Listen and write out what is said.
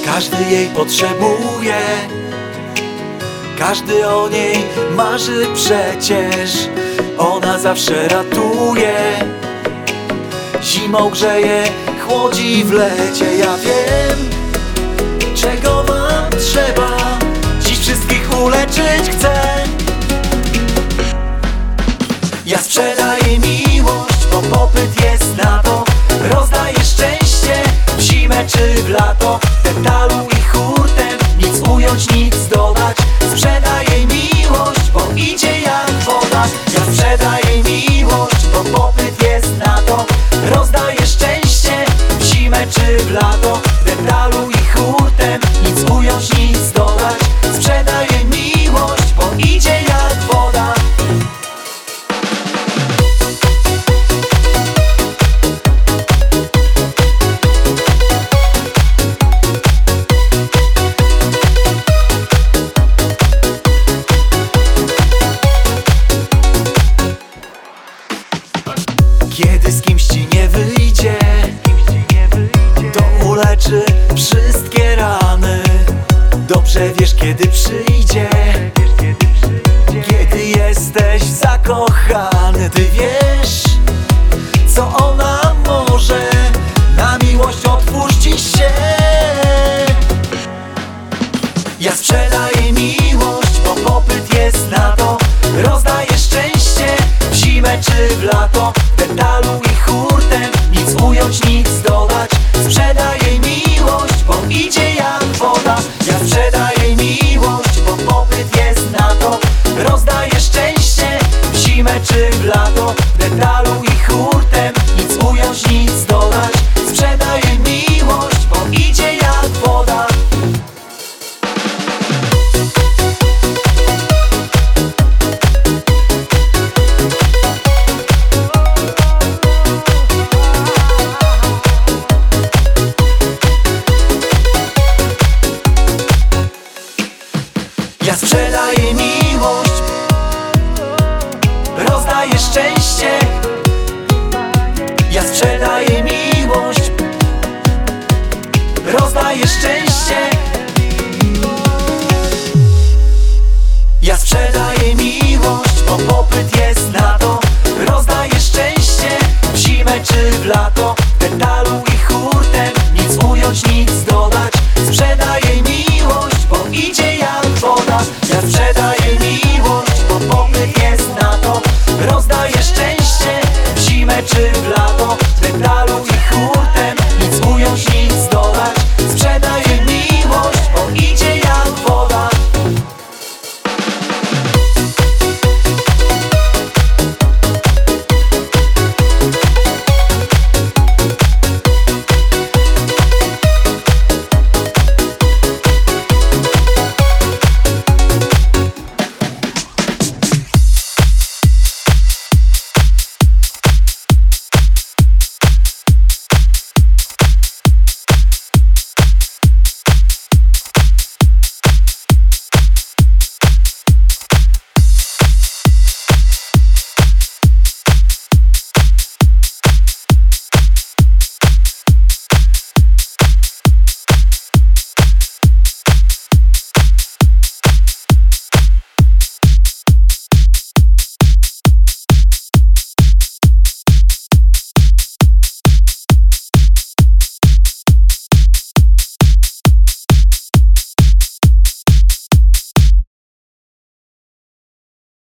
Każdy jej potrzebuje, każdy o niej marzy przecież. Ona zawsze ratuje, zimą grzeje, chłodzi w lecie. Ja wiem, czego wam trzeba, dziś wszystkich uleczyć chcę. Ja sprzedaję miłość, bo popyt jest na to. Rozdaję szczęście w zimę czy w lato. Detalu i hurtem, nic ująć, nic dodać. Sprzedaję miłość, bo idzie jak woda. Ja sprzedaję miłość, bo popyt jest na to. Rozdaję szczęście w zimę czy w lato. Detalu i hurtem, nic ująć, nic dodać. Sprzedaję miłość, bo idzie jak woda. Kiedy z kimś ci nie wyjdzie, to uleczy wszystkie rany. Dobrze wiesz, kiedy przyjdzie, kiedy jesteś zakochany. Ty wiesz, co ona może na miłość odpuścić się. Ja sprzedaję miłość, bo popyt jest na to. Rozdaję szczęście w zimę czy w lato. Detalu i hurtem, nic ująć, nic dodać. Sprzedaję miłość, bo idzie jak woda. Ja sprzedaję miłość, bo popyt jest na to. Rozdaję szczęście w zimę czy w lato. Detalu i hurtem, nic ująć, nic dodać. Sprzedaję miłość, bo idzie jak woda. Ja sprzedaję miłość, rozdaję szczęście. Ja sprzedaję miłość, rozdaję szczęście.